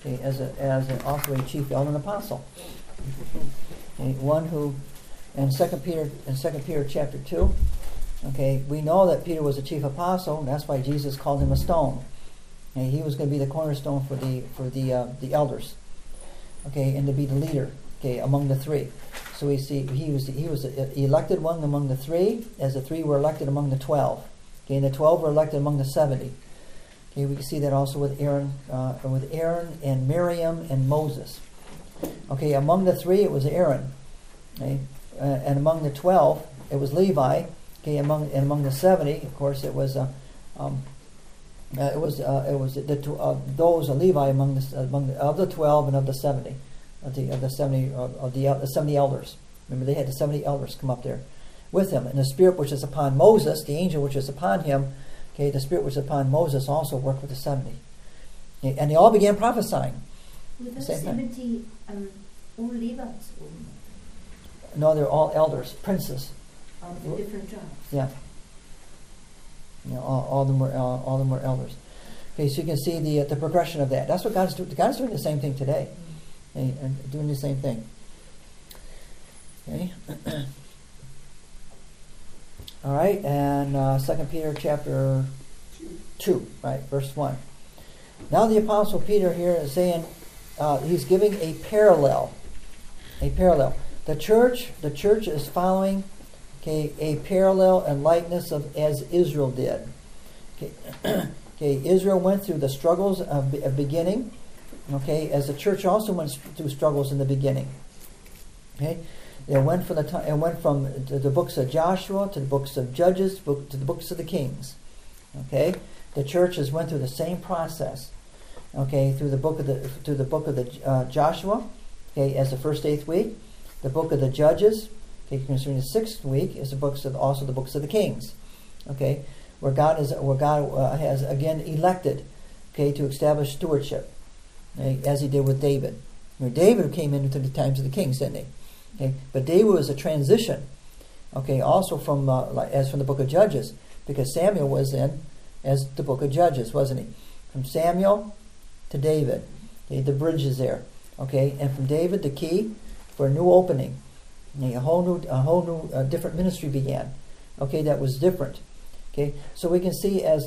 okay, as also a chief elder and apostle. Okay, one who, in 2 Peter chapter 2, okay, we know that Peter was a chief apostle, and that's why Jesus called him a stone. Okay, he was going to be the cornerstone for the elders, okay, and to be the leader, okay, among the three. So we see he was the elected one among the three, as the three were elected among the 12. Okay, and the 12 were elected among the 70. Okay, we can see that also with Aaron and Miriam and Moses. Okay, among the three it was Aaron. Okay, and among the 12 it was Levi. Okay, among the 70, of course, it was those Levi among the 12 and of the 70 of the 70 elders. Remember, they had the 70 elders come up there with him, and the spirit which is upon Moses, the angel which is upon him, okay, the spirit which is upon Moses also worked with the 70, okay, and they all began prophesying. Were those 70 all Levites? No, they're all elders, princes. Of different tribes. Yeah. You know, all of them were elders. Okay, so you can see the progression of that. That's what God's doing. God's doing the same thing today, and doing the same thing. Okay. All right, and 2 Peter chapter 2, right, verse 1. Now the Apostle Peter here is saying, he's giving a parallel. The church is following, okay, a parallel and likeness of as Israel did. Okay, okay, Israel went through the struggles of beginning. Okay, as the church also went through struggles in the beginning. Okay, it went from the books of Joshua to the books of Judges to the books of the Kings. Okay, the church has went through the same process. Okay, through the book of Joshua. Okay, as the first 8th week, the book of the Judges. Okay, concerning the 6th week is the books of the Kings. Okay, where God has again elected, okay, to establish stewardship, okay, as He did with David. You know, David came into the times of the kings, didn't he? Okay, but David was a transition. Okay, also from the book of Judges, because Samuel was in as the book of Judges, wasn't he? From Samuel to David, okay, the bridge is there. Okay, and from David, the key for a new opening. A whole new different ministry began. Okay, that was different. Okay, so we can see as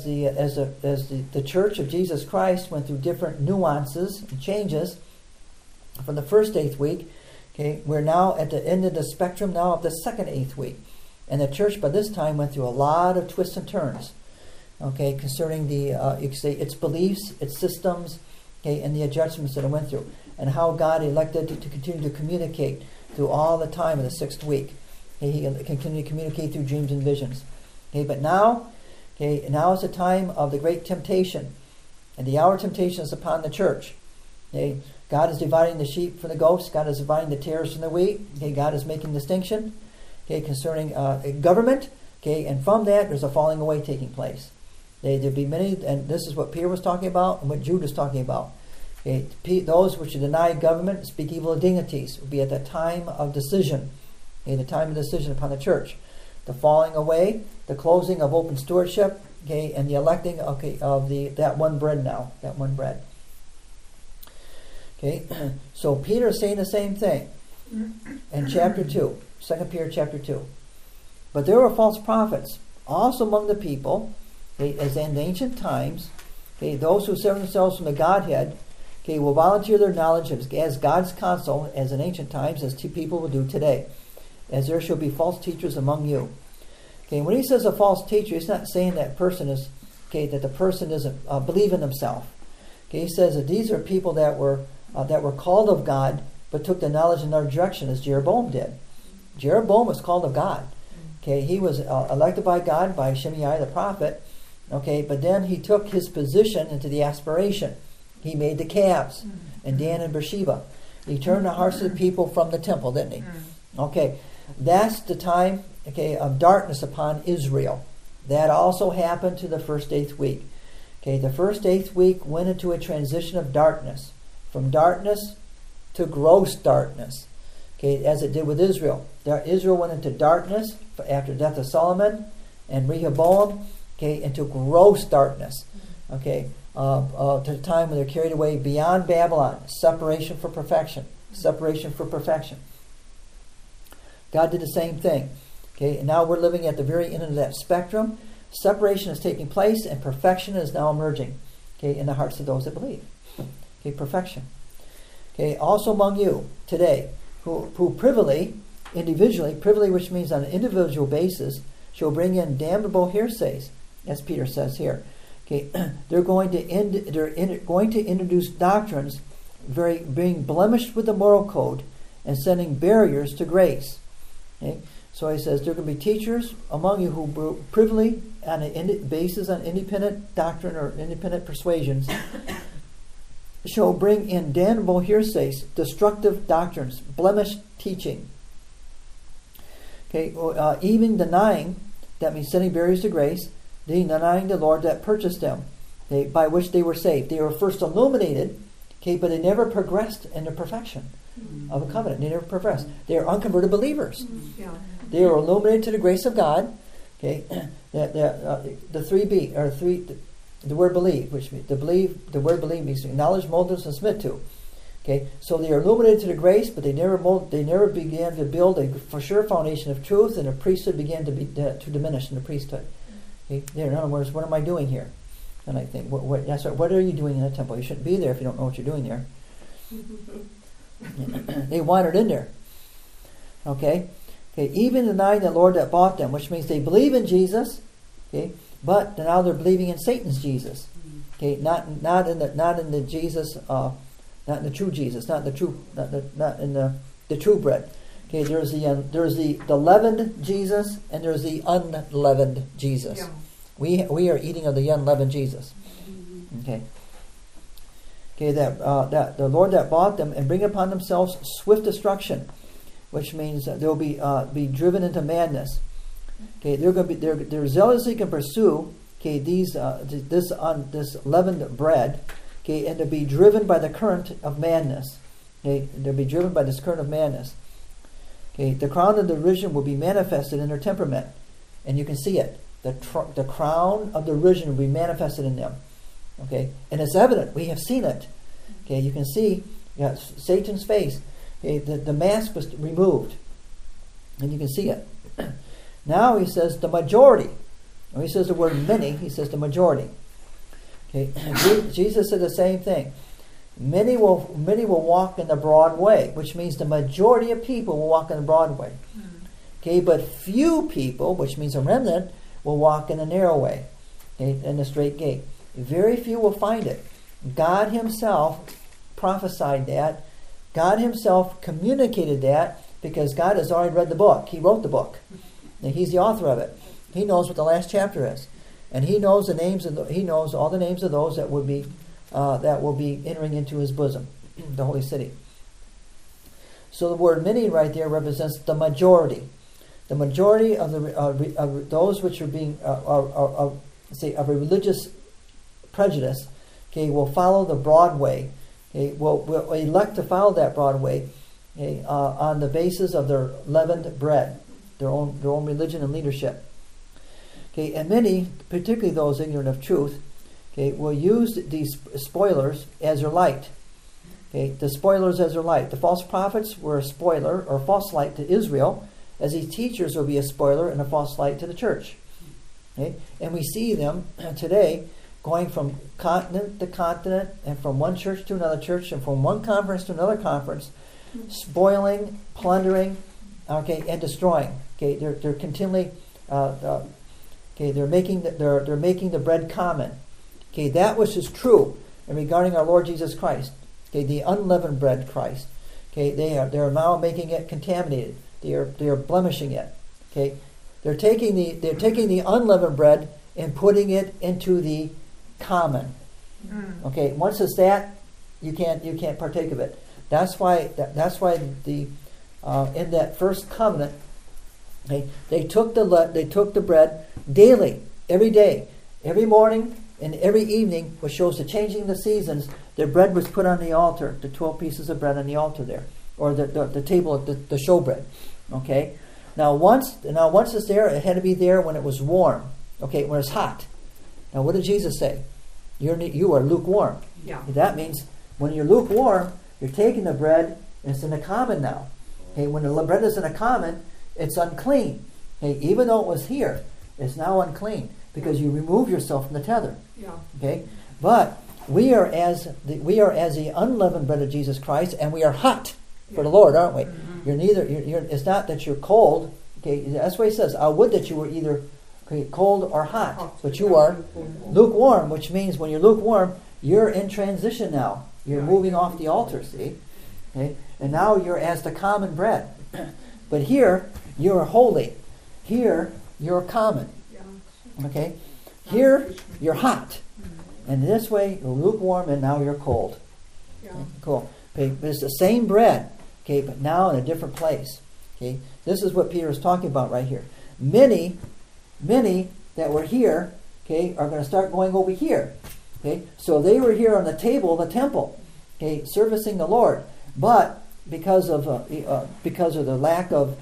the Church of Jesus Christ went through different nuances and changes from the first 8th week. Okay, we're now at the end of the spectrum now of the second 8th week, and the church by this time went through a lot of twists and turns. Okay, concerning you could say its beliefs, its systems, okay, and the adjustments that it went through, and how God elected to continue to communicate through all the time of the 6th week. Okay, He can continue to communicate through dreams and visions. Okay, but now is the time of the great temptation, and the hour of temptation is upon the church. Okay, God is dividing the sheep from the goats. God is dividing the tares from the wheat. Okay, God is making distinction. Okay, concerning government. Okay, and from that there's a falling away taking place. There'll be many, and this is what Peter was talking about, and what Jude is talking about. Okay, those which deny government, speak evil of dignities, will be at the time of decision. Okay, the time of decision upon the church. The falling away, the closing of open stewardship, okay, and the electing, okay, of that one bread now, that one bread. Okay, so Peter is saying the same thing in chapter 2, 2 Peter chapter 2. But there were false prophets also among the people, okay, as in ancient times, okay, those who serve themselves from the Godhead, okay, will volunteer their knowledge as God's counsel, as in ancient times, as people will do today, as there shall be false teachers among you. Okay, when he says a false teacher, he's not saying that the person doesn't believe in himself. Okay, he says that these are people that were called of God, but took the knowledge in another direction, as Jeroboam did. Jeroboam was called of God. Okay, he was elected by God, by Shimei the prophet. Okay, but then he took his position into the aspiration. He made the calves and Dan and Beersheba. He turned the hearts of the people from the temple, didn't he? Okay, that's the time, okay, of darkness upon Israel. That also happened to the first 8th week. Okay, the first 8th week went into a transition of darkness, from darkness to gross darkness. Okay, as it did with Israel. Israel went into darkness after the death of Solomon and Rehoboam. Okay, into gross darkness. Okay, to the time when they're carried away beyond Babylon. Separation for perfection. Separation for perfection. God did the same thing. Okay, and now we're living at the very end of that spectrum. Separation is taking place, and perfection is now emerging. Okay, in the hearts of those that believe. Okay, perfection. Okay, also among you today, who privily, individually, privily, which means on an individual basis, shall bring in damnable hearsays, as Peter says here. Okay, they're going to introduce doctrines being blemished with the moral code and sending barriers to grace. Okay, so he says there are going to be teachers among you who privily, on a basis on independent doctrine or independent persuasions, shall bring in damnable hearsays, destructive doctrines, blemished teaching. Okay, even denying, that means setting barriers to grace, denying the Lord that purchased them, by which they were saved. They were first illuminated, okay, but they never progressed into perfection of a covenant. They never progressed. They are unconverted believers. Yeah. They are illuminated to the grace of God. Okay, the 3B or the word believe, which means the word believe means to acknowledge, mold, and submit to. Okay, so they are illuminated to the grace, but they never began to build a for sure foundation of truth, and the priesthood began to diminish in the priesthood. Okay, in other words, what am I doing here? And I think, what are you doing in the temple? You shouldn't be there if you don't know what you're doing there. They wandered in there. Okay, even denying the Lord that bought them, which means they believe in Jesus. Okay, but now they're believing in Satan's Jesus. Okay, not in the Jesus, not in the true Jesus, not in the true bread. Okay, there's the leavened Jesus and there's the unleavened Jesus. Yeah. We are eating of the unleavened Jesus. Okay. Okay, that the Lord that bought them and bring upon themselves swift destruction, which means that they'll be driven into madness. Okay, they're zealously can pursue this leavened bread, okay, and to be driven by the current of madness. Okay, they'll be driven by this current of madness. Okay, the crown of derision will be manifested in their temperament, and you can see it. The crown of derision will be manifested in them. Okay, and it's evident. We have seen it. Okay, you can see Satan's face. Okay, the mask was removed, and you can see it. Now he says the majority. When he says the word many, he says the majority. Okay, Jesus said the same thing. Many will walk in the broad way, which means the majority of people will walk in the broad way. Okay, but few people, which means a remnant, will walk in the narrow way, okay, in the straight gate. Very few will find it. God himself prophesied that. God himself communicated that because God has already read the book. He wrote the book. And he's the author of it. He knows what the last chapter is. And he knows the names of he knows all the names of those that will be entering into his bosom, the holy city. So the word many right there represents the majority. The majority of those which are being of a religious prejudice, okay, will follow the broad way. Okay, will elect to follow that broad way, okay, on the basis of their leavened bread, their own religion and leadership. Okay, and many, particularly those ignorant of truth, okay, will use these spoilers as their light. Okay, the spoilers as their light. The false prophets were a spoiler or false light to Israel, as these teachers will be a spoiler and a false light to the church. Okay, and we see them today going from continent to continent and from one church to another church and from one conference to another conference, spoiling, plundering, okay, and destroying. Okay, they're continually they're making the bread common. Okay, that which is true and regarding our Lord Jesus Christ. Okay, the unleavened bread Christ. Okay, they are now making it contaminated. They are blemishing it. Okay, they're taking the unleavened bread and putting it into the common. Okay, once it's that, you can't partake of it. That's why the in that first covenant, they took the bread daily, every day, every morning and every evening, which shows the changing of the seasons. Their bread was put on the altar, the 12 pieces of bread on the altar there, or the table, the showbread. Okay, now once it's there, it had to be there when it was warm. Okay, when it's hot. Now what did Jesus say? You are lukewarm. Yeah. That means when you're lukewarm, you're taking the bread and it's in a common now. Okay, when the bread is in a common, it's unclean. Okay, even though it was here, it's now unclean because you remove yourself from the tether. Yeah. Okay, but we are as the unleavened bread of Jesus Christ, and we are hot for the Lord, aren't we? Mm-hmm. You're neither. It's not that you're cold. Okay, that's what he says. I would that you were either cold or hot, but you are lukewarm, which means when you're lukewarm, you're in transition now. You're moving off the altar, see? Okay? And now you're as the common bread. But here, you're holy. Here, you're common. Okay? Here, you're hot. And this way, you're lukewarm, and now you're cold. Yeah. Okay, cool. Okay, but it's the same bread, okay, but now in a different place. Okay? This is what Peter is talking about right here. Many that were here, okay, are going to start going over here. Okay? So they were here on the table of the temple, okay, servicing the Lord. But because of the lack of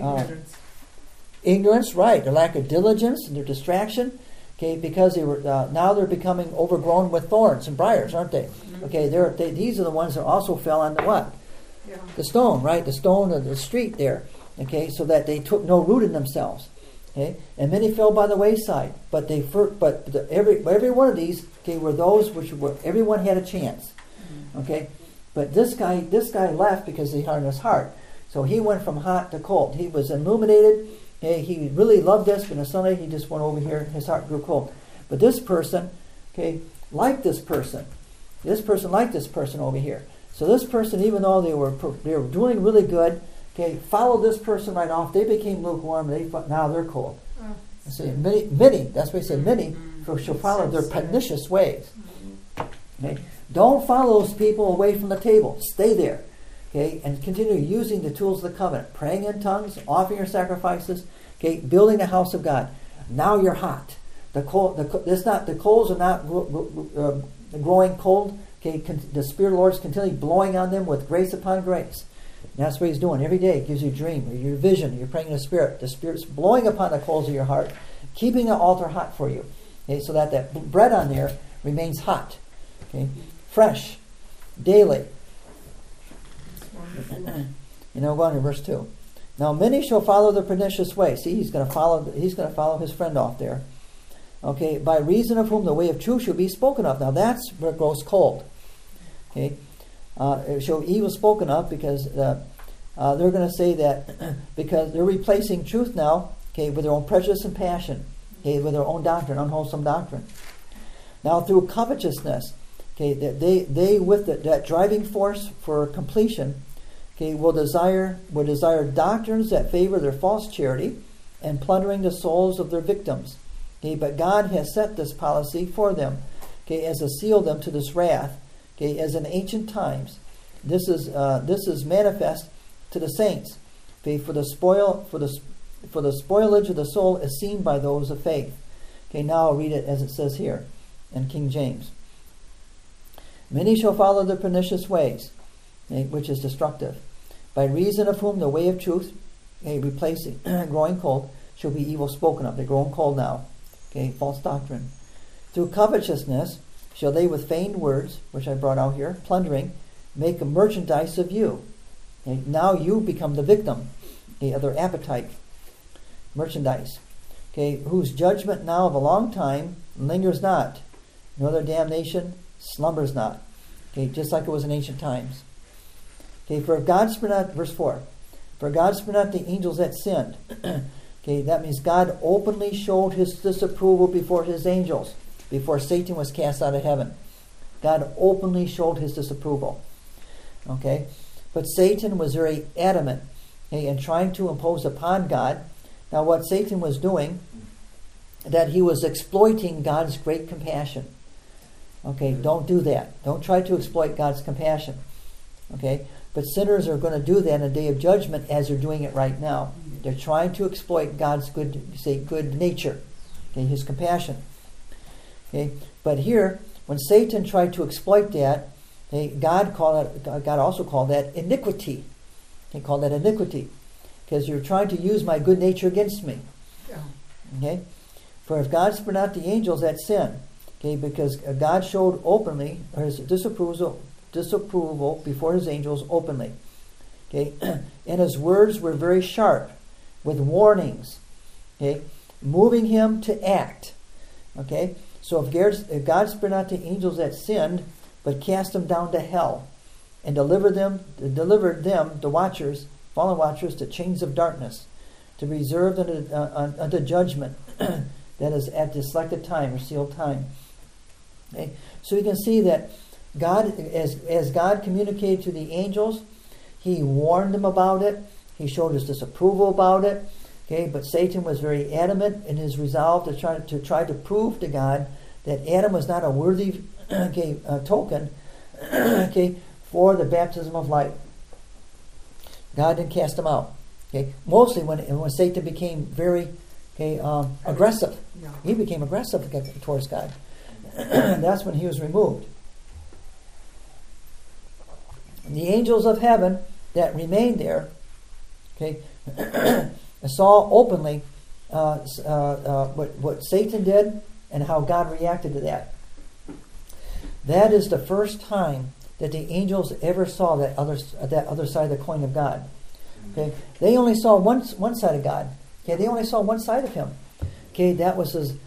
ignorance, right, the lack of diligence and their distraction, okay, because they were now they're becoming overgrown with thorns and briars, aren't they? Okay, these are the ones that also fell on the what? Yeah. The stone, right? The stone of the street there. Okay, so that they took no root in themselves. Okay, and many fell by the wayside, but every one of these, okay, were those which were everyone had a chance. Okay, but this guy left because he hardened his heart. So he went from hot to cold. He was illuminated. Okay, he really loved this, but on Sunday he just went over here. His heart grew cold. But this person, okay, liked this person. This person liked this person over here. So this person, even though they were doing really good, okay, followed this person right off. They became lukewarm. Now they're cold. See, many. That's why he said many shall follow their pernicious ways. Okay, don't follow those people away from the table. Stay there. Okay, and continue using the tools of the covenant, praying in tongues, offering your sacrifices, okay, building the house of God. Now you're hot. The coals are not growing cold. Okay, the Spirit of the Lord is continually blowing on them with grace upon grace. And that's what He's doing every day. It gives you a dream or your vision. Or you're praying in the Spirit. The Spirit's blowing upon the coals of your heart, keeping the altar hot for you. Okay, so that bread on there remains hot. Okay, fresh, daily. Go on to verse 2. Now many shall follow the pernicious way. See, he's going to follow his friend off there. Okay, by reason of whom the way of truth shall be spoken of. Now that's where it grows cold. Okay, it shall be evil spoken of because they're going to say that because they're replacing truth now. Okay, with their own prejudice and passion. Okay, with their own doctrine, unwholesome doctrine. Now through covetousness, okay, they with that driving force for completion. Okay, will desire doctrines that favor their false charity and plundering the souls of their victims. Okay, but God has set this policy for them, okay, as a seal them to this wrath. Okay, as in ancient times, this is manifest to the saints. Okay, for the spoilage of the soul is seen by those of faith. Okay, now I'll read it as it says here in King James. Many shall follow the pernicious ways, okay, which is destructive, by reason of whom the way of truth, okay, replacing growing cold, shall be evil spoken of. They're growing cold now. Okay, false doctrine. Through covetousness shall they with feigned words, which I brought out here, plundering, make a merchandise of you. Okay, now you become the victim, okay, of their appetite. Merchandise. Okay, whose judgment now of a long time lingers not, nor their damnation slumbers not. Okay, just like it was in ancient times. Okay, for if God spared not, verse 4, for God spared not the angels that sinned. Okay, that means God openly showed His disapproval before His angels, before Satan was cast out of heaven. God openly showed His disapproval. Okay, but Satan was very adamant, okay, in trying to impose upon God. Now, what Satan was doing, that he was exploiting God's great compassion. Okay, don't do that. Don't try to exploit God's compassion. Okay, but sinners are going to do that in a day of judgment as they're doing it right now. They're trying to exploit God's good nature, okay, His compassion. Okay, but here, when Satan tried to exploit that, okay, God also called that iniquity. He called that iniquity because you're trying to use my good nature against me. Yeah. Okay, for if God spared not the angels that sin, Okay, because God showed openly his disapproval before his angels openly. Okay, and his words were very sharp, with warnings. Okay, moving him to act. Okay, so if God spared not the angels that sinned, but cast them down to hell, and delivered them, the watchers, fallen watchers, to chains of darkness, to be reserved unto judgment, that is at the selected time or sealed time. Okay, so you can see that God, as God communicated to the angels, he warned them about it. He showed his disapproval about it. Okay, but Satan was very adamant in his resolve to try to prove to God that Adam was not a worthy token for the baptism of light. God didn't cast him out. Okay, mostly when Satan became very aggressive. Yeah. He became aggressive towards God. That's when he was removed. And the angels of heaven that remained there, saw openly what Satan did and how God reacted to that. That is the first time that the angels ever saw that other side of the coin of God. Okay, they only saw one side of God. Okay, they only saw one side of him. Okay, that was his.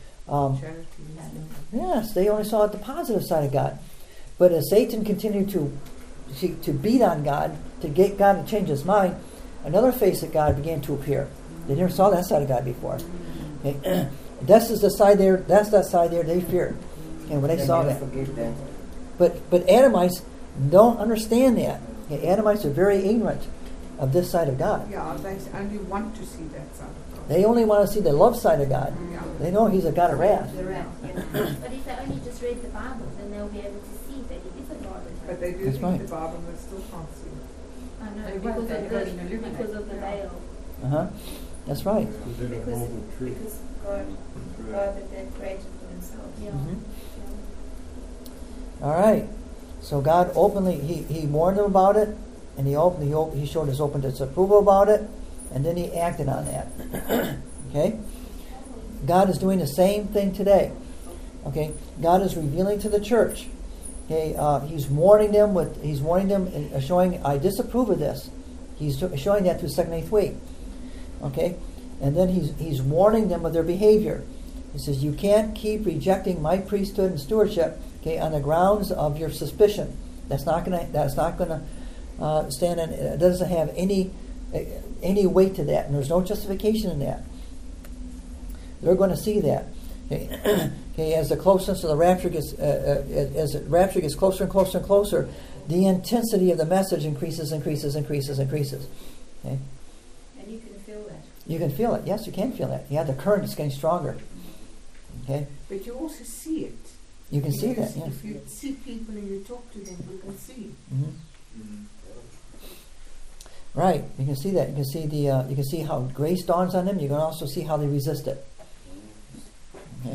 Yes, they only saw the positive side of God. But as Satan continued to beat on God, to get God to change his mind, another face of God began to appear. They never saw that side of God before. Okay. That's that side there they feared. And when they saw that. But Adamites don't understand that. Okay, Adamites are very ignorant of this side of God. Yeah, they only want to see that side of God. They only want to see the love side of God. Yeah. They know he's a God of wrath. The wrath, yeah. But if they only just read the Bible, then they'll be able to see that he is a God. But they do That's read right. the Bible and they still can't see it. I know, They because won't, of they won't illuminate. because of the veil. That's right. Because God had created for himself. Yeah. Mhm. All right. So God openly he warned them about it, and he showed his open disapproval about it, and then he acted on that. Okay. God is doing the same thing today. Okay. God is revealing to the church. Okay. He's warning them and showing, I disapprove of this. He's showing that through 2nd and 8th week. Okay. And then he's warning them of their behavior. He says, you can't keep rejecting my priesthood and stewardship, okay, on the grounds of your suspicion. That's not gonna stand in. It doesn't have any weight to that, and there's no justification in that. They're going to see that. Okay, okay, as the closeness of the rapture gets, as the rapture gets closer and closer and closer, the intensity of the message increases. Okay. And you can feel that. You can feel it. Yes, you can feel it. Yeah, the current is getting stronger. Okay. But you also see it. You can see that. If Yeah. If you see people and you talk to them, you can see. Mm-hmm. Right, you can see that. You can see you can see how grace dawns on them. You can also see how they resist it. Okay.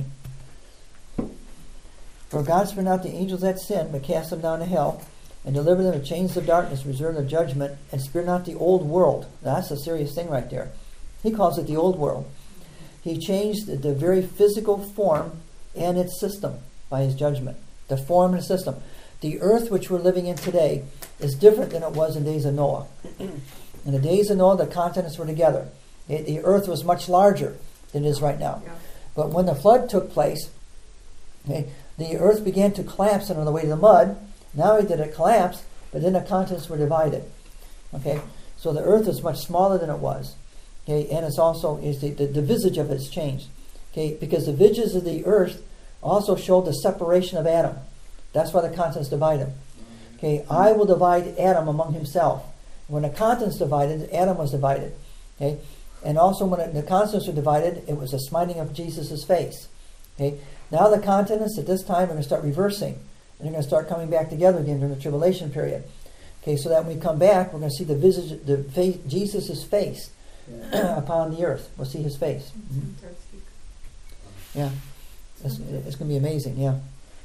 For God spared not the angels that sinned, but cast them down to hell, and delivered them to chains of darkness, reserved their judgment, and spared not the old world. Now, that's a serious thing right there. He calls it the old world. He changed the very physical form and its system by his judgment. The form and system. The earth which we're living in today is different than it was in the days of Noah. In the days of Noah, the continents were together. The earth was much larger than it is right now. Yeah. But when the flood took place, okay, the earth began to collapse under the weight of the mud. Not only did it collapse, but then the continents were divided. Okay, so the earth is much smaller than it was. Okay, and it's also the visage of it has changed. Okay, because the visages of the earth also showed the separation of Adam. That's why the continents divide him. Okay, I will divide Adam among himself. When the continents divided, Adam was divided. Okay, and also when the continents were divided, it was a smiting of Jesus' face. Okay, now the continents at this time are going to start reversing, and they're going to start coming back together again during the tribulation period. Okay, so that when we come back, we're going to see the visage, Jesus' face upon the earth. We'll see his face. Mm-hmm. Fantastic. Yeah, it's going to be amazing. Yeah,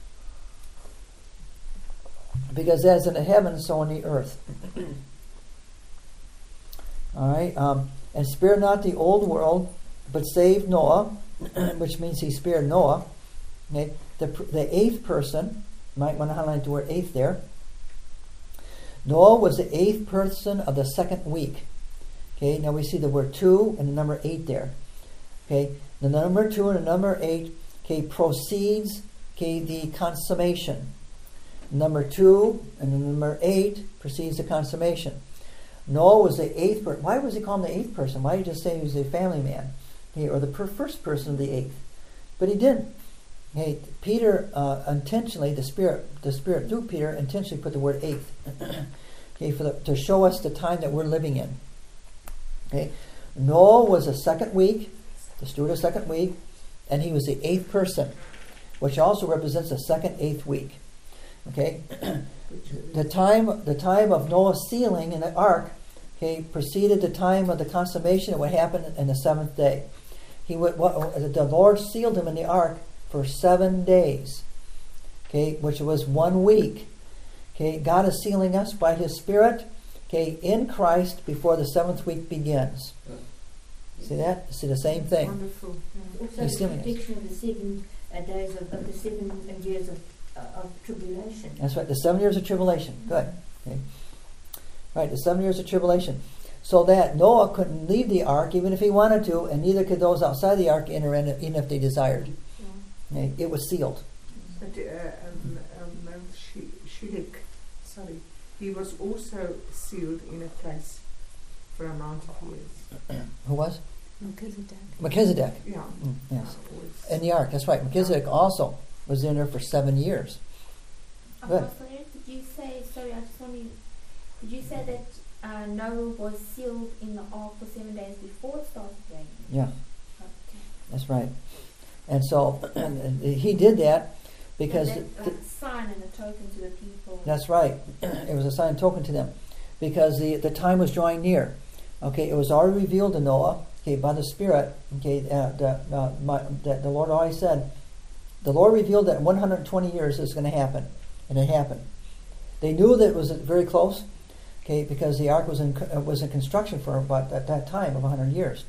because as in the heavens, so on the earth. All right, and spared not the old world, but saved Noah, which means he spared Noah, Okay, the eighth person, might want to highlight the word eighth there. Noah was the eighth person of the second week. Okay, now we see the word 2 and the number 8 there. Okay, the number 2 and the number 8, okay, proceeds, okay, the consummation. Number 2 and the number 8 precedes the consummation. Noah was the eighth person. Why was he called the eighth person? Why did he just say he was a family man? Okay, or the first person of the eighth? But he didn't. Okay, Peter intentionally, the Spirit through Peter intentionally put the word eighth. Okay, to show us the time that we're living in. Okay, Noah was the second week, the steward of the second week, and he was the eighth person, which also represents the second eighth week. Okay, the time of Noah's sealing in the ark, okay, preceded the time of the consummation that would happen in the seventh day. The Lord sealed him in the ark for 7 days, okay, which was 1 week. Okay, God is sealing us by His Spirit, okay, in Christ before the seventh week begins. See that? See the same thing. Wonderful. Also, He's the doing it. prediction of the 7 days of the 7 years of tribulation. That's right, the 7 years of tribulation. Good. Okay. Right, the 7 years of tribulation. So that Noah couldn't leave the ark even if he wanted to, and neither could those outside the ark enter in even if they desired. Okay. It was sealed. But Melchizedek, he was also sealed in a place for a amount of years. Who was? Melchizedek. Melchizedek. Yeah. Yes. Was- In the ark, that's right. Melchizedek also was in there for 7 years. Good. Apostle Eric, did you say, sorry, I just want to, did you say that Noah was sealed in the ark for 7 days before it started raining? Yeah, Okay. that's right. And so he did that because... That's a sign and a token to the people. That's right. It was a sign and token to them. Because the time was drawing near. Okay, it was already revealed to Noah, okay, by the Spirit, okay, that the Lord already said, the Lord revealed that in 120 years it was going to happen. And it happened. They knew that it was very close, okay, because the ark was in construction for about at that time of 100 years.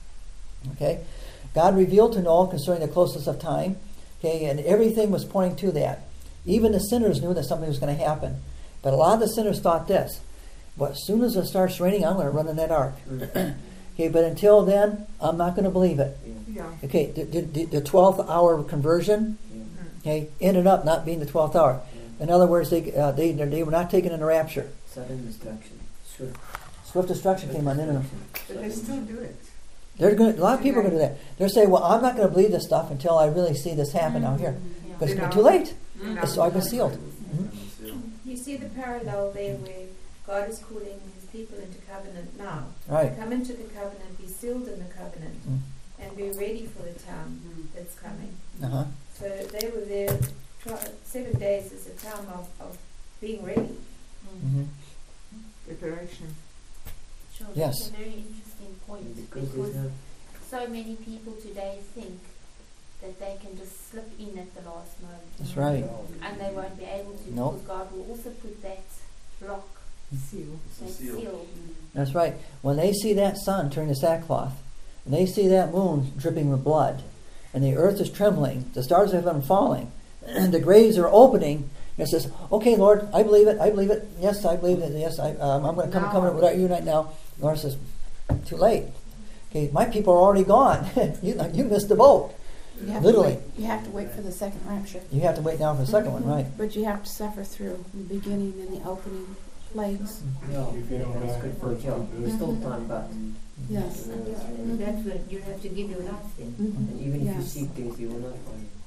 Okay, God revealed to Noah concerning the closeness of time, okay, and everything was pointing to that. Even the sinners knew that something was going to happen. But a lot of the sinners thought this, well, as soon as it starts raining, I'm going to run in that ark. Okay, but until then, I'm not going to believe it. Yeah. Okay, the 12th hour conversion, okay, ended up not being the 12th hour. In other words, they were not taken in the rapture. Sudden destruction. Swift destruction came on in them. But they still do it. A lot of people are going to do that. They're saying, well, I'm not going to believe this stuff until I really see this happen out here. But it's been too late. It's already been sealed. You see the parallel there where God is calling His people into covenant now. Right. Come into the covenant, be sealed in the covenant, and be ready for the time that's coming. Uh-huh. So they were there. 7 days is a time of being ready. Mm-hmm. Preparation. Sure, Yes. that's a very interesting point Because because there's no so many people today think that they can just slip in at the last moment. That's right. And they won't be able to Nope. because God will also put that block, Seal. that seal. That's right. When they see that sun turn to sackcloth, and they see that moon dripping with blood, and the earth is trembling, the stars have been falling, and the graves are opening, and it says, okay, Lord, I believe it, yes, I believe it, yes, I'm going to come in covenant with you right now. The Lord says, too late. Okay, my people are already gone. you missed the boat. You have Literally. To wait, you have to wait for the second rapture. You have to wait now for the second one, right? But you have to suffer through the beginning and the opening plagues. No, that's good for a job. There's still time, but Yes. That's what you have to give your life then. Mhm. and even if you Yes. seek things, you will not find it.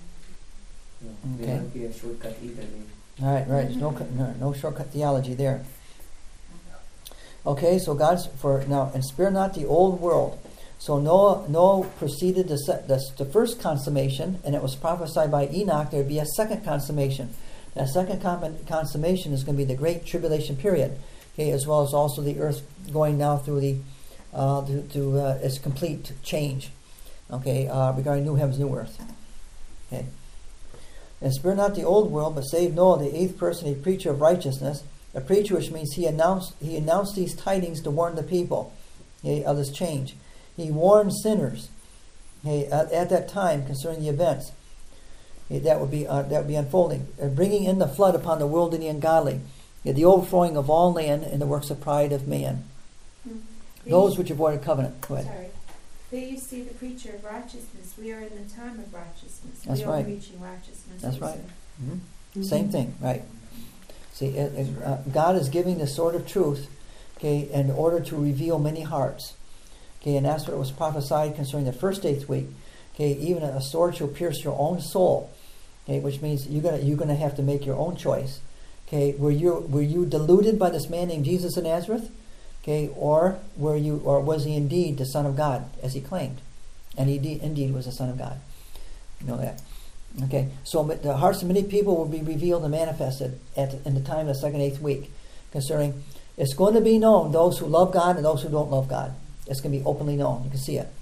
No, Okay. there won't be a shortcut either. All right. There's no shortcut theology there. Okay, so God's for now, and spare not the old world. So Noah proceeded the first consummation, and it was prophesied by Enoch there would be a second consummation. That second consummation is going to be the great tribulation period, okay, as well as also the earth going now through the its complete change, okay, regarding new heavens, new earth. Okay. And spare not the old world, but save Noah, the eighth person, a preacher of righteousness. A preacher, which means he announced these tidings to warn the people, okay, of this change. He warned sinners, okay, at that time concerning the events. that would be unfolding, bringing in the flood upon the world and the ungodly, the overthrowing of all land and the works of pride of man. Those which avoided covenant. Go ahead. Sorry. There you see the preacher of righteousness. We are in the time of righteousness. That's we right. are preaching righteousness. That's also. right. Same thing, right? See, God is giving the sword of truth, okay, in order to reveal many hearts. Okay, and that's what was prophesied concerning the first 8th week. Okay, even a sword shall pierce your own soul. Okay, which means you're gonna have to make your own choice. Okay, were you deluded by this man named Jesus of Nazareth? Okay, or was he indeed the Son of God as he claimed? And he indeed was the Son of God. You know that. Okay, so the hearts of many people will be revealed and manifested in the time of the second 8th week. Concerning, it's going to be known those who love God and those who don't love God. It's going to be openly known. You can see it.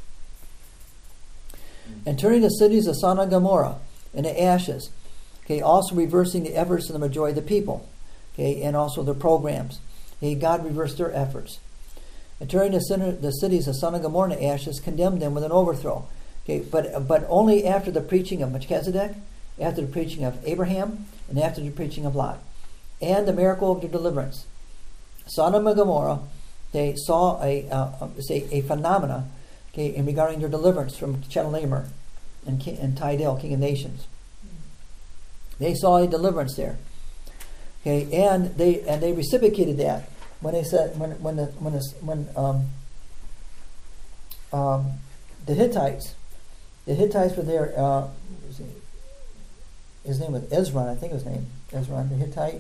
And turning the cities of Sodom and Gomorrah into ashes. Okay, also reversing the efforts of the majority of the people. Okay, and also their programs. Okay, God reversed their efforts. And turning the cities of Sodom and Gomorrah into ashes, condemned them with an overthrow. Okay, but only after the preaching of Melchizedek, after the preaching of Abraham, and after the preaching of Lot, and the miracle of their deliverance. Sodom and Gomorrah, they saw a phenomena, okay, in regarding their deliverance from Chedorlaomer and Tidal, king of nations. They saw a deliverance there, okay, and they reciprocated that when they said when the Hittites. The Hittites were there. His name was Ezra, I think his name. Ezra, the Hittite.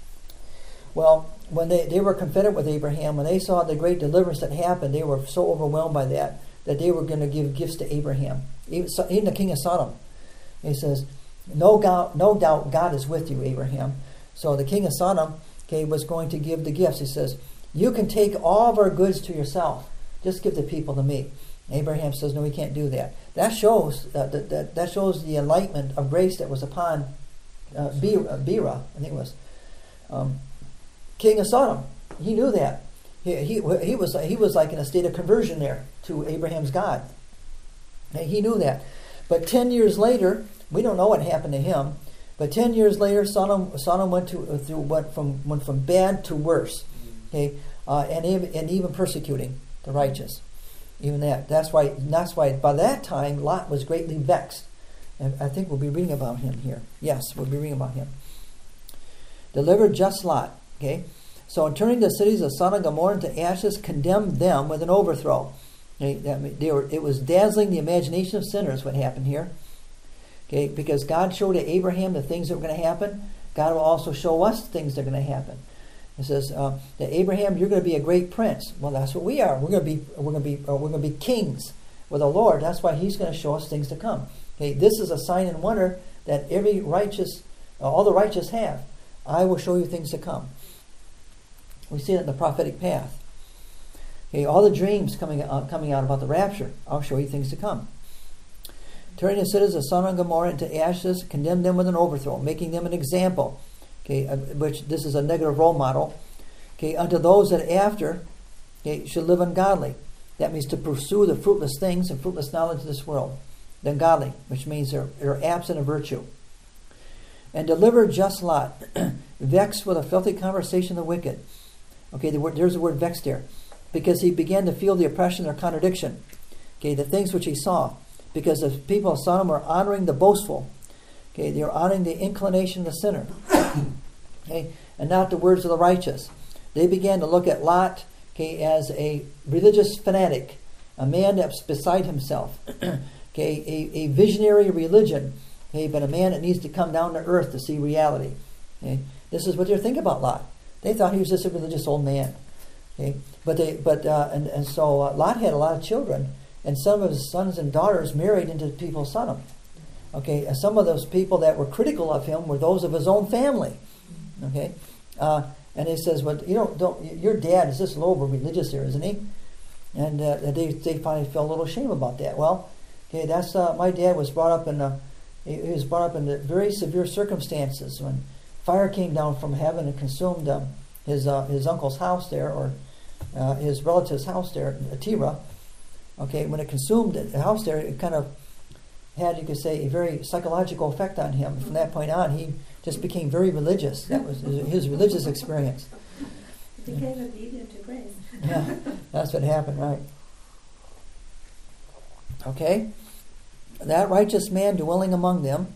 Well, when they were confederate with Abraham, when they saw the great deliverance that happened, they were so overwhelmed by that they were going to give gifts to Abraham. Even the king of Sodom. He says, no doubt God is with you, Abraham. So the king of Sodom, okay, was going to give the gifts. He says, you can take all of our goods to yourself. Just give the people to me. Abraham says, no, we can't do that. That shows that shows the enlightenment of grace that was upon Bera, I think it was, king of Sodom. He knew that. He was like in a state of conversion there to Abraham's God. And he knew that. But 10 years later, we don't know what happened to him. But 10 years later, Sodom went from bad to worse. Okay, and even persecuting the righteous. Even that. That's why by that time Lot was greatly vexed. And I think we'll be reading about him here. Yes, we'll be reading about him. Delivered just Lot. Okay. So in turning the cities of Sodom and Gomorrah into ashes, condemned them with an overthrow. Okay, it was dazzling the imagination of sinners what happened here. Okay, because God showed to Abraham the things that were going to happen. God will also show us things that are going to happen. It says that Abraham, you're going to be a great prince. Well, that's what we are. We're going to be kings with the Lord. That's why He's going to show us things to come. Okay, this is a sign and wonder that all the righteous have. I will show you things to come. We see it in the prophetic path. Okay, all the dreams coming out about the rapture. I'll show you things to come. Turning the cities of Sodom and Gomorrah into ashes, condemn them with an overthrow, making them an example. Okay, which this is a negative role model. Okay, unto those that after, okay, should live ungodly. That means to pursue the fruitless things and fruitless knowledge of this world. The ungodly, which means they're absent of virtue. And deliver just Lot, vexed with a filthy conversation of the wicked. Okay, there's the word vexed there. Because he began to feel the oppression or contradiction. Okay, the things which he saw. Because the people of Sodom were honoring the boastful. Okay, they were honoring the inclination of the sinner. Okay, and not the words of the righteous. They began to look at Lot, okay, as a religious fanatic, a man that's beside himself. Okay, a visionary religion. Okay, but a man that needs to come down to earth to see reality. Okay, this is what they're thinking about Lot. They thought he was just a religious old man. Okay, so Lot had a lot of children, and some of his sons and daughters married into the people of Sodom. Okay, and some of those people that were critical of him were those of his own family. Okay, and he says, "Well, your dad is just a little over religious here, isn't he?" And they finally felt a little shame about that. Well, okay, that's my dad was brought up in very severe circumstances when fire came down from heaven and consumed his uncle's house there, or his relative's house there, Terah. Okay, when it consumed the house there, it kind of had, you could say, a very psychological effect on him. From that point on, he just became very religious. That was his religious experience. He became obedient to grace. Yeah, that's what happened, right? Okay? That righteous man dwelling among them,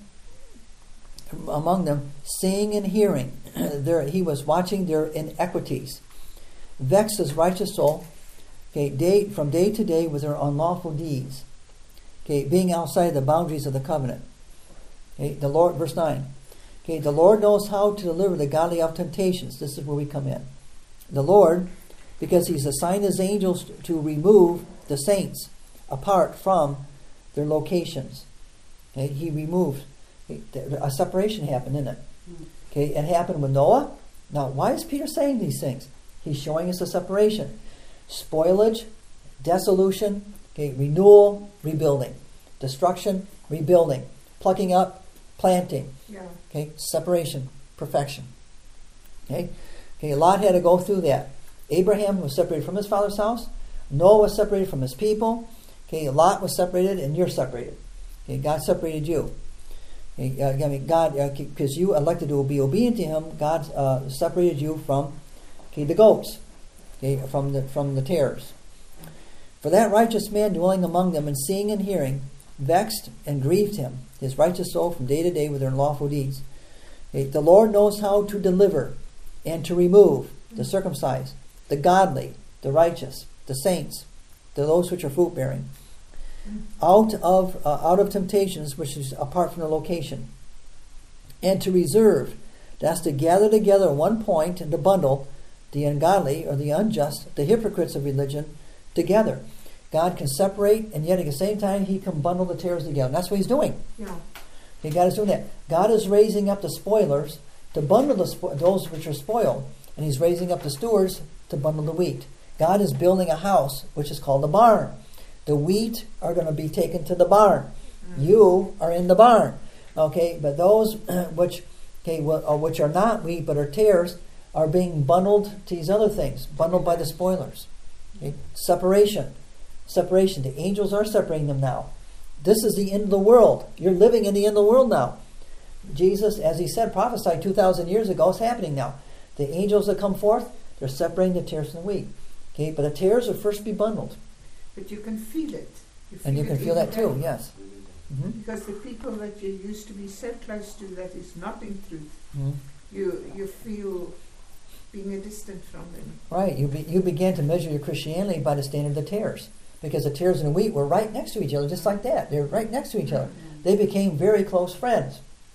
seeing and hearing. He was watching their iniquities. Vexed his righteous soul, okay, from day to day with their unlawful deeds. Okay, being outside the boundaries of the covenant. Okay, the Lord, verse 9. Okay, the Lord knows how to deliver the godly out of temptations. This is where we come in. The Lord, because He's assigned His angels to remove the saints apart from their locations. Okay, He removed. A separation happened, didn't it? Okay, it happened with Noah. Now, why is Peter saying these things? He's showing us a separation. Spoilage, dissolution, okay, renewal, rebuilding. Destruction, rebuilding. Plucking up, planting. Yeah. Okay, separation, perfection. Okay, Lot had to go through that. Abraham was separated from his father's house. Noah was separated from his people. Okay, Lot was separated, and you're separated. Okay, God separated you. Okay, God, because you elected to be obedient to Him, God separated you from the goats, from the tares. For that righteous man dwelling among them and seeing and hearing, vexed and grieved him, his righteous soul from day to day with their unlawful deeds. Okay, the Lord knows how to deliver and to remove the circumcised, the godly, the righteous, the saints, those which are fruit bearing, out of temptations which is apart from the location, and to reserve, that's to gather together at one point and to bundle the ungodly or the unjust, the hypocrites of religion together. God can separate, and yet at the same time He can bundle the tares together. And that's what He's doing. Yeah. Okay, God is doing that. God is raising up the spoilers to bundle those which are spoiled, and He's raising up the stewards to bundle the wheat. God is building a house which is called a barn. The wheat are going to be taken to the barn. You are in the barn. Okay, but those which are not wheat but are tares are being bundled to these other things, bundled by the spoilers. Okay? Separation. The angels are separating them now. This is the end of the world. You're living in the end of the world now. Jesus, as He said, prophesied 2,000 years ago, is happening now. The angels that come forth, they're separating the tares from the wheat. Okay, but the tares will first be bundled. But you can feel it. And you can feel that too, yes. Mm-hmm. Because the people that you used to be so close to that is not in truth, Mm-hmm. you feel being a distant from them. Right, you began to measure your Christianity by the standard of the tares. Because the tares and the wheat were right next to each other, just like that. They're right next to each other. They became very close friends.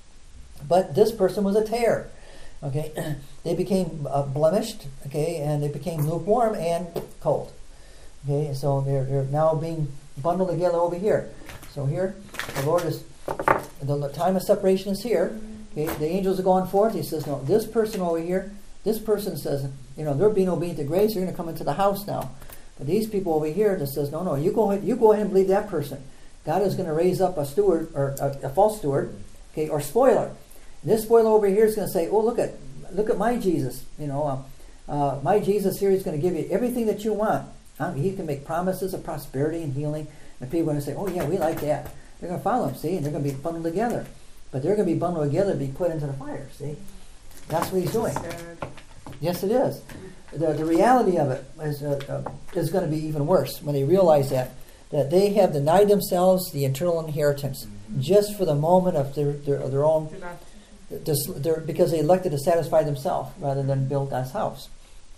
But this person was a tare. Okay, they became blemished. Okay, and they became lukewarm and cold. Okay, so they're now being bundled together over here. So here, the Lord is, the time of separation is here. Okay, the angels are going forth. He says, no, this person over here, this person says, they're being obedient to grace. They're going to come into the house now. But these people over here that says, no, you go ahead and believe that person. God is going to raise up a steward or a false steward, okay, or spoiler. And this spoiler over here is going to say, oh, look at my Jesus. My Jesus here is going to give you everything that you want. He can make promises of prosperity and healing, and people are going to say, oh yeah, we like that. They're going to follow him, see, and they're going to be bundled together. But they're going to be bundled together to be put into the fire, see. That's what He's doing. Yes, it is. The reality of it is going to be even worse when they realize that they have denied themselves the eternal inheritance just for the moment of their own, because they elected to satisfy themselves rather than build God's house.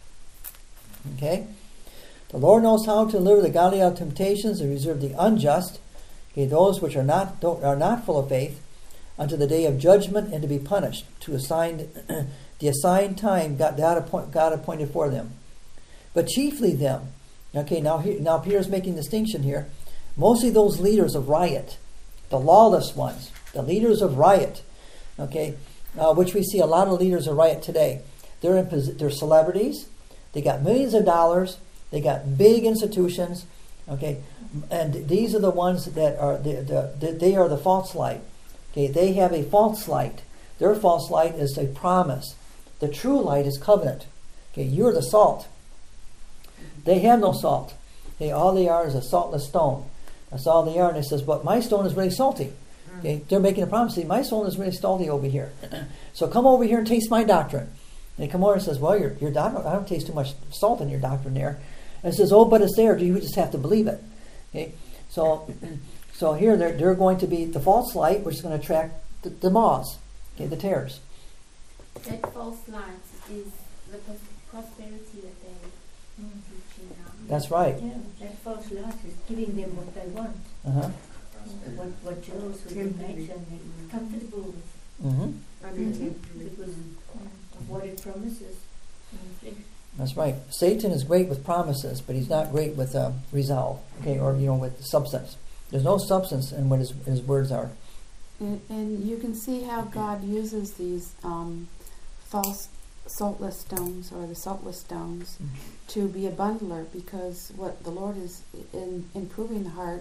Okay? The Lord knows how to deliver the godly out of temptations and reserve the unjust, okay, those which are not full of faith, unto the day of judgment and to be punished, to the assigned time God appointed for them. But chiefly them. Okay, now Peter's making distinction here. Mostly those leaders of riot, the lawless ones, the leaders of riot, okay, which we see a lot of leaders of riot today. They're celebrities. They got millions of dollars. They got big institutions, okay, and these are the ones that are they are the false light. Okay, they have a false light. Their false light is a promise. The true light is covenant. Okay, you're the salt. They have no salt. Okay, all they are is a saltless stone. That's all they are. And it says, but my stone is really salty. Okay, they're making a promise. See, my stone is really salty over here. So come over here and taste my doctrine. And they come over and says, well, your doctrine, I don't taste too much salt in your doctrine there. And it says, oh, but it's there. You just have to believe it. Okay, so here they're going to be the false light, which is going to attract the moths, okay, the tares. That false light is the prosperity that they're teaching now. That's right. Yeah, that false light is giving them what they want. Uh-huh. What Joel's was nature and comfortable with. Mm-hmm. Because of what it promises. That's right. Satan is great with promises, but he's not great with resolve, okay, or with substance. There's no substance in what his words are. And you can see how God uses these false saltless stones or the saltless stones to be a bundler, because what the Lord is in improving the heart,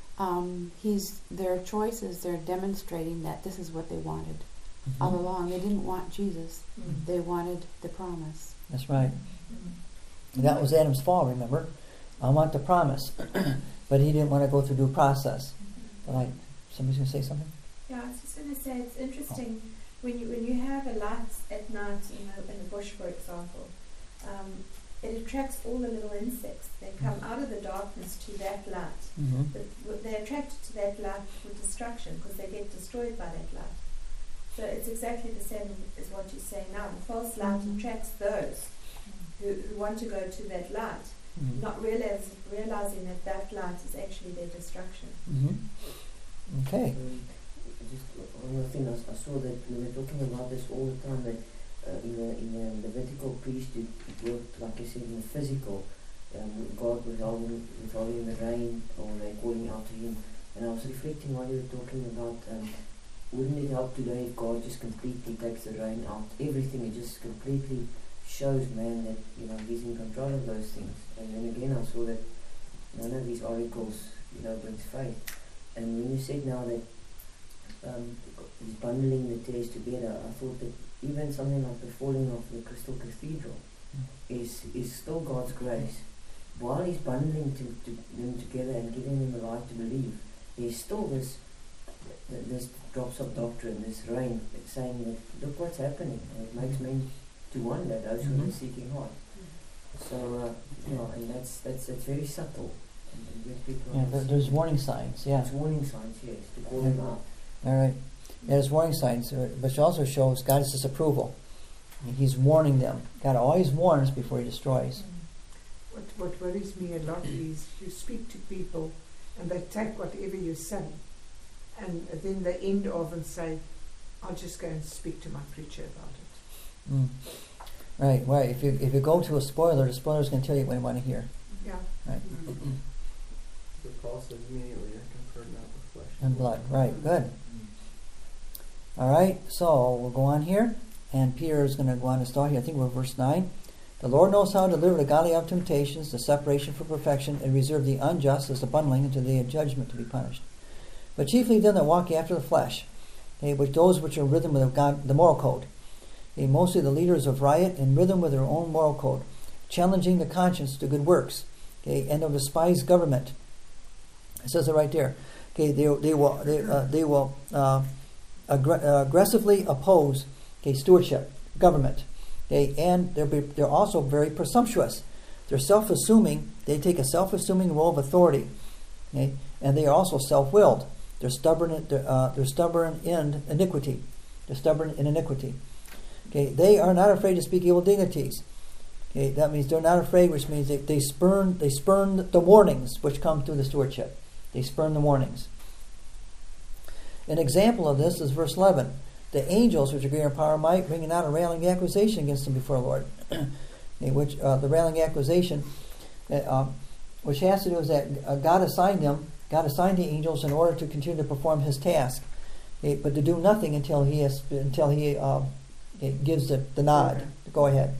their choices, they're demonstrating that this is what they wanted all along. They didn't want Jesus. They wanted the promise. That's right. And that was Adam's fall, remember? I want the promise. But he didn't want to go through due process. But somebody's going to say something? Yeah, I was just going to say, it's interesting when you have a light at night, in the bush, for example, it attracts all the little insects. They come out of the darkness to that light. But they're attracted to that light for destruction, because they get destroyed by that light. So it's exactly the same as what you're saying now. The false light attracts those who want to go to that light, not realizing that light is actually their destruction. Okay. Just one more thing, I saw that we were talking about this all the time, that in the Levitical priesthood, it worked, like I said, in the physical. God withholding the rain, or they calling out to him. And I was reflecting while you were talking about, wouldn't it help today if God just completely takes the rain out? Everything, it just completely shows man that he's in control of those things. And then again, I saw that none of these oracles brings faith. And when you said now that he's bundling the tares together, I thought that even something like the falling of the Crystal Cathedral is still God's grace. While he's bundling them together and giving them the right to believe, there's still this drops of doctrine, this rain, saying that look what's happening, and it makes men to wonder, those who are seeking hard. So and that's very subtle. And there's warning signs. Yeah, there's warning signs. Yes, to call them out. All right. Yeah, there's warning signs, which also shows God's disapproval. He's warning them. God always warns before he destroys. What worries me a lot is you speak to people and they take whatever you say, and then they end off and say, I'll just go and speak to my preacher about it. Right. If you go to a spoiler, the spoiler's going to tell you what you want to hear. Yeah. Right. But Paul says immediately, I conferred not with flesh And blood. Right. Good. All right. So we'll go on here, and Peter is going to go on to start here. I think we're verse 9. The Lord knows how to deliver the godly out of temptations, the separation for perfection, and reserve the unjust as the bundling until the day of judgment to be punished. But chiefly them that walk after the flesh, those which are in rhythm with God, the moral code. Mostly the leaders of riot in rhythm with their own moral code, challenging the conscience to good works, and of despised government. It says it right there. They will aggressively oppose stewardship, government. And they're also very presumptuous. They're self-assuming. They take a self-assuming role of authority, and they are also self-willed. They're stubborn. They're stubborn in iniquity. They're stubborn in iniquity. They are not afraid to speak evil dignities. That means they're not afraid, which means they spurn the warnings which come through the stewardship. They spurn the warnings. An example of this is verse 11. The angels, which are greater in power and might, bringing out a railing accusation against them before the Lord. Which the railing accusation, which has to do is that God assigned the angels in order to continue to perform His task, but to do nothing until He gives the nod to go ahead.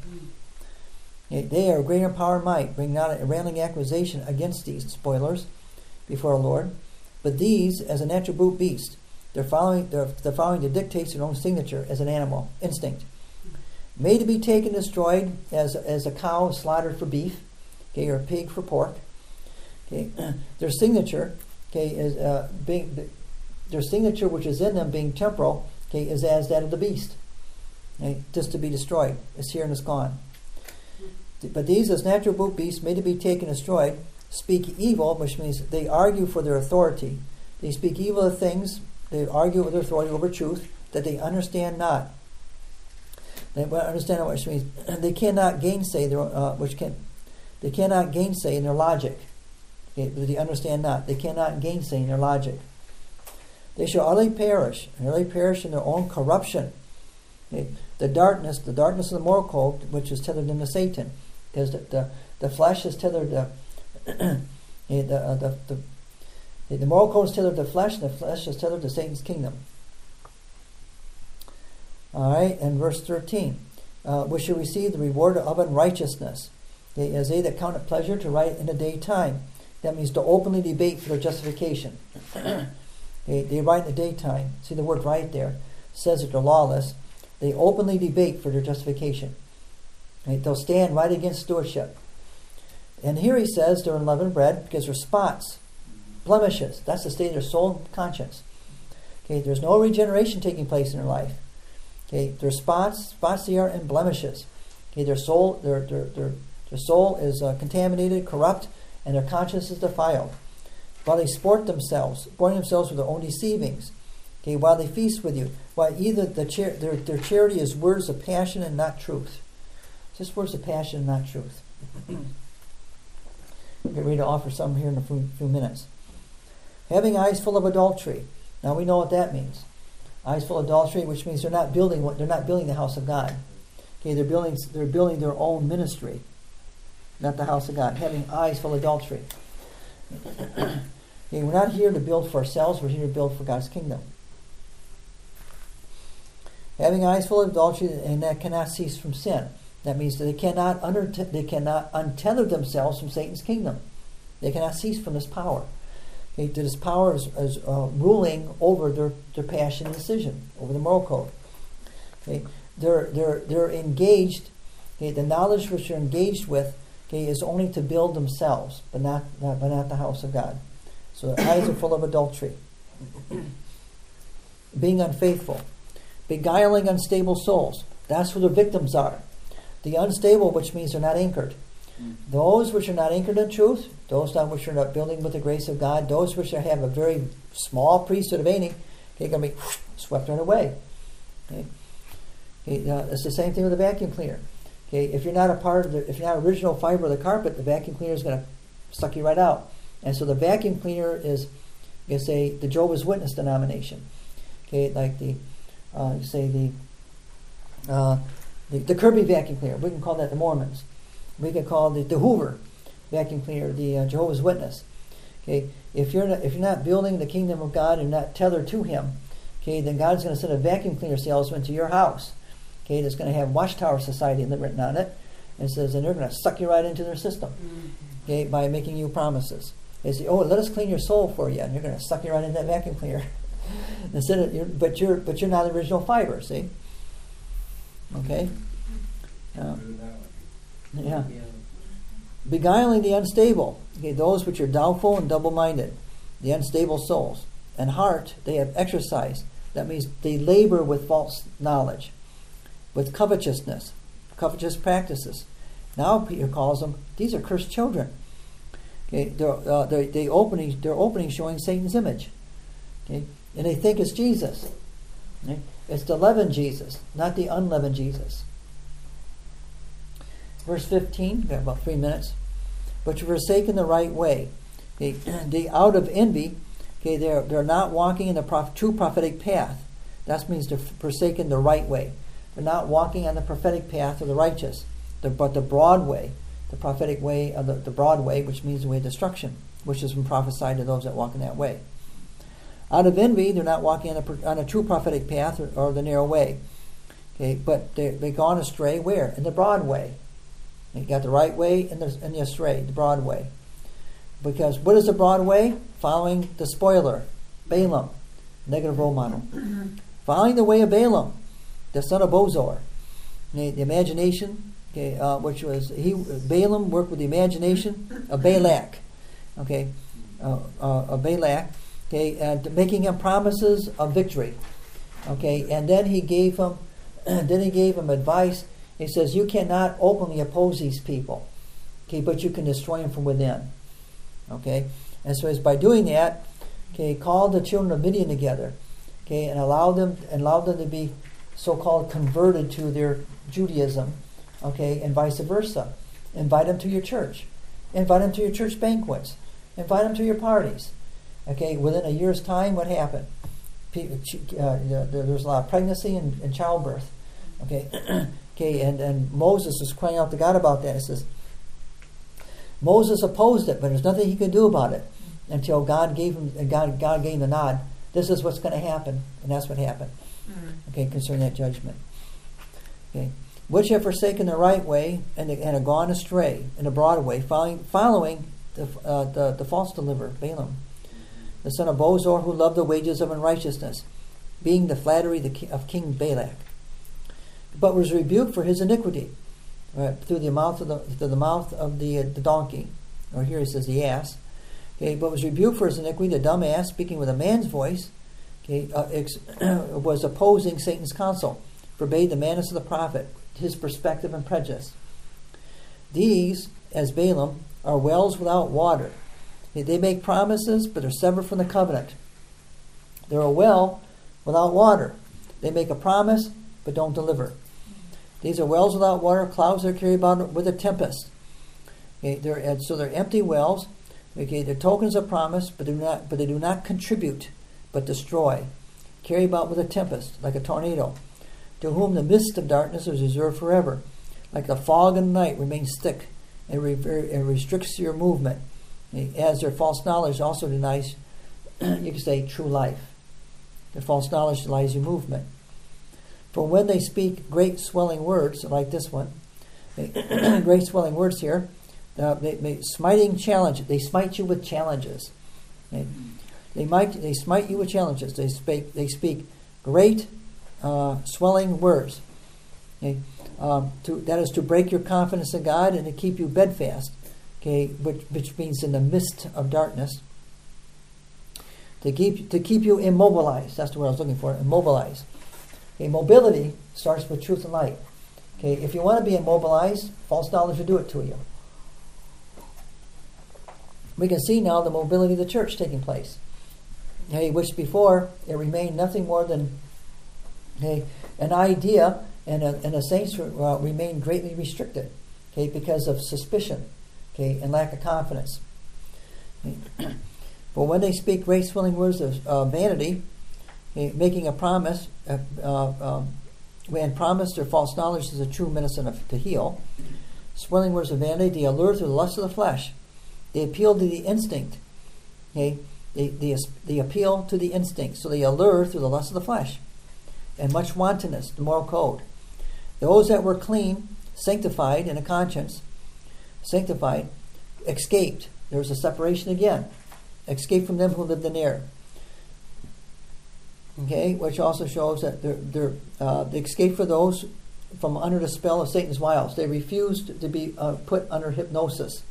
They are greater in power and might, bringing out a railing accusation against these spoilers before the Lord. But these, as a natural brute beast, they're following the dictates of their own signature as an animal instinct, made to be taken, destroyed as a cow slaughtered for beef, or a pig for pork. Their signature okay, is their signature, which is in them, being temporal, okay, is as that of the beast, okay, just to be destroyed. It's here and it's gone. But these, as natural brute beasts, made to be taken and destroyed, speak evil, which means they argue for their authority. They speak evil of things. They argue with their authority over truth that they understand not. They understand which means they cannot gainsay they cannot gainsay in their logic. Okay, but they understand not. They cannot gainsay in their logic. They shall utterly perish, and utterly perish in their own corruption. Okay, the darkness of the moral code, which is tethered into Satan, because the flesh is tethered to the moral code is tethered to the flesh, and the flesh is tethered to Satan's kingdom. All right, and verse 13, which shall receive the reward of unrighteousness, okay, as they that count it pleasure to write in the daytime. That means to openly debate for their justification. They write in the daytime. See the word "right" there says that they're lawless. They openly debate for their justification. Right? They'll stand right against stewardship. And here he says they're unleavened bread because they're spots, blemishes. That's the state of their soul and conscience. Okay, there's no regeneration taking place in their life. Okay, their spots they are, and blemishes. Okay, their soul is contaminated, corrupt, and their conscience is defiled. While they sporting themselves with their own deceivings. Okay, while they feast with you, while either their charity is words of passion and not truth. Just words of passion and not truth. I'll get ready to offer some here in a few minutes. Having eyes full of adultery. Now we know what that means. Eyes full of adultery, which means they're not building the house of God. Okay, they're building their own ministry, not the house of God. Having eyes full of adultery. Okay, we're not here to build for ourselves. We're here to build for God's kingdom. Having eyes full of adultery, and that cannot cease from sin. That means that they cannot untether themselves from Satan's kingdom. They cannot cease from this power. Okay, this power is ruling over their passion and decision, over the moral code. Okay, they're engaged. Okay, the knowledge which they're engaged with, okay, is only to build themselves, but not the house of God. So their eyes are full of adultery, being unfaithful, beguiling unstable souls. That's where the victims are. The unstable, which means they're not anchored. Those which are not anchored in truth, those which are not building with the grace of God, those which have a very small priesthood of aiming, they're going to be swept right away. Okay? It's the same thing with a vacuum cleaner. Okay, if you're not if you're not original fiber of the carpet, the vacuum cleaner is going to suck you right out. And so the vacuum cleaner is, you can say, the Jehovah's Witness denomination. Okay, like the Kirby vacuum cleaner. We can call that the Mormons. We can call the Hoover vacuum cleaner the Jehovah's Witness. Okay, if you're not building the kingdom of God and not tethered to Him, okay, then God's going to send a vacuum cleaner salesman to your house. Okay, that's going to have Watchtower Society written on it, and says, and they're going to suck you right into their system. Okay, by making you promises. They say, "Oh, let us clean your soul for you," and you're going to suck you right into that vacuum cleaner. Instead of, but you're not the original fiber. See? Okay. Yeah. Beguiling the unstable. Okay, those which are doubtful and double-minded, the unstable souls. And heart, they have exercise. That means they labor with false knowledge, with covetousness, covetous practices. Now Peter calls them, these are cursed children. Okay, they're opening showing Satan's image. Okay, and they think it's Jesus. Okay? It's the leavened Jesus, not the unleavened Jesus. Verse 15, we've got about 3 minutes. But you've forsaken the right way. Okay, they out of envy, okay, they're not walking in the true prophetic path. That means they're forsaken the right way. They're not walking on the prophetic path of the righteous, but the broad way, the prophetic way of the broad way, which means the way of destruction, which has been prophesied to those that walk in that way. Out of envy, they're not walking on a true prophetic path or the narrow way. Okay, but they've gone astray where? In the broad way. You got the right way and the astray, the broad way. Because what is the broad way? Following the spoiler, Balaam, negative role model. Following the way of Balaam, the son of Bozor. The imagination, okay, which was Balaam worked with the imagination of Balak. Okay, Balak, okay, and making him promises of victory. Okay, and then he gave him advice. He says, you cannot openly oppose these people, okay, but you can destroy them from within. Okay, and so as by doing that, okay, called the children of Midian together, okay, and allowed them to be so-called converted to their Judaism, okay, and vice versa. Invite them to your church. Invite them to your church banquets. Invite them to your parties. Okay, within a year's time, what happened? There's a lot of pregnancy and childbirth. Okay, okay, and Moses was crying out to God about that. It says, Moses opposed it, but there's nothing he could do about it until God gave him the nod. This is what's going to happen, and that's what happened. Okay, concerning that judgment. Okay, which have forsaken the right way and have gone astray in a broad way, following the false deliverer, Balaam, the son of Bozor, who loved the wages of unrighteousness, being the flattery of King Balak, but was rebuked for his iniquity through the mouth of the donkey, or here he says the ass. Okay, but was rebuked for his iniquity. The dumb ass, speaking with a man's voice, okay, was opposing Satan's counsel, forbade the madness of the prophet, his perspective and prejudice. These, as Balaam, are wells without water. They make promises, but they're severed from the covenant. They're a well without water. They make a promise, but don't deliver. These are wells without water, clouds that are carried about with a tempest. Okay, they're empty wells. Okay, they're tokens of promise, but they do not contribute, but destroy. Carry about with a tempest, like a tornado. To whom the mist of darkness is reserved forever, like the fog in the night remains thick and restricts your movement. As their false knowledge also denies, you can say, true life. Their false knowledge denies your movement. For when they speak great swelling words, like this one, great swelling words here, they smite you with challenges. They smite you with challenges. They speak great swelling words. Okay? That is to break your confidence in God and to keep you bedfast. Okay, which means in the midst of darkness. To keep you immobilized. That's the word I was looking for. Immobilized. Okay, mobility starts with truth and light. Okay, if you want to be immobilized, false knowledge will do it to you. We can see now the mobility of the church taking place. Okay, which before it remained nothing more than an idea, and the saints remained greatly restricted. Okay, because of suspicion. Okay, and lack of confidence. Okay. But when they speak great swelling words of vanity, making a promise, when promised or false knowledge is a true medicine to heal, swelling words of vanity, they allure through the lust of the flesh. They appeal to the instinct. Okay, they appeal to the instinct, so they allure through the lust of the flesh, and much wantonness, the moral code. Those that were clean, sanctified in a conscience, sanctified, escaped. There was a separation again. Escaped from them who lived in error. Okay, which also shows that they escaped for those from under the spell of Satan's wiles. They refused to be put under hypnosis.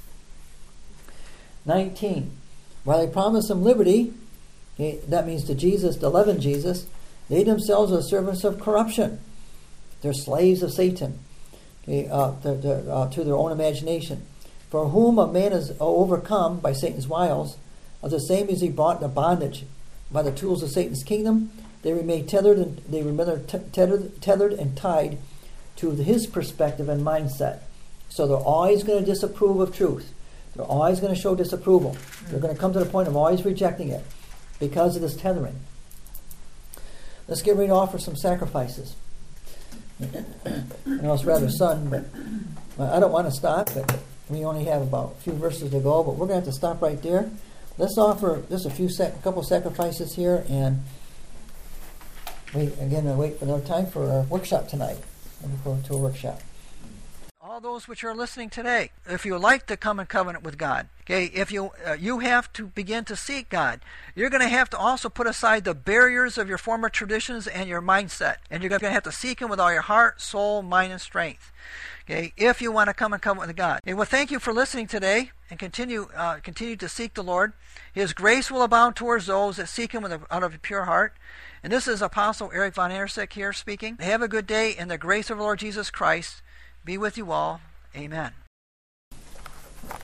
19. While they promised them liberty, that means to Jesus, to leaven Jesus, they themselves are servants of corruption. They're slaves of Satan. To their own imagination. For whom a man is overcome by Satan's wiles, of the same as he brought into bondage by the tools of Satan's kingdom, they remain tethered and tied to his perspective and mindset. So they're always going to disapprove of truth. They're always going to show disapproval. They're going to come to the point of always rejecting it because of this tethering. Let's get ready to offer some sacrifices. I know it's rather sudden, but I don't want to stop. But we only have about a few verses to go, but we're going to have to stop right there. Let's offer just a couple sacrifices here, and wait for another time for our workshop tonight. We'll go to a workshop. All all those which are listening today, if you like to come in covenant with God, okay, if you have to begin to seek God. You're going to have to also put aside the barriers of your former traditions and your mindset, and you're going to have to seek Him with all your heart, soul, mind, and strength. Okay, if you want to come in covenant with God. Okay, well, thank you for listening today, and continue to seek the Lord. His grace will abound towards those that seek Him out of a pure heart. And this is Apostle Eric Von Andersek here speaking. Have a good day, and the grace of our Lord Jesus Christ be with you all. Amen.